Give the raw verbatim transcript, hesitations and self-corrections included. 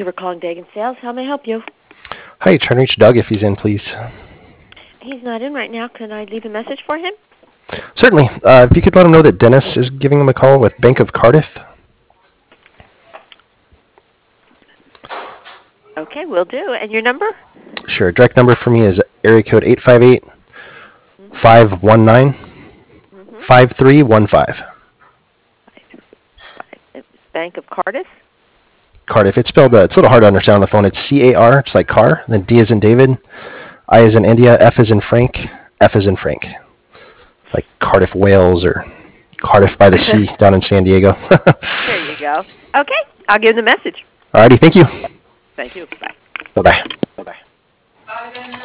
you for calling Dagan Sales. How may I help you? Hi, trying to reach Doug if he's in, please. He's not in right now. Can I leave a message for him? Certainly. Uh, if you could let him know that Dennis is giving him a call with Bank of Cardiff. Okay, will do. And your number? Sure. Direct number for me is area code eight five eight, five one nine, five three one five. Bank of Cardiff? Cardiff. It's spelled, uh, it's a little hard to understand on the phone. It's C A R, just like car, then D as in David, I as in India, F as in Frank, F as in Frank. Like Cardiff, Wales, or Cardiff by the Sea down in San Diego. There you go. Okay, I'll give him the message. Alrighty, thank you. Thank you. Bye. Bye-bye. Bye-bye.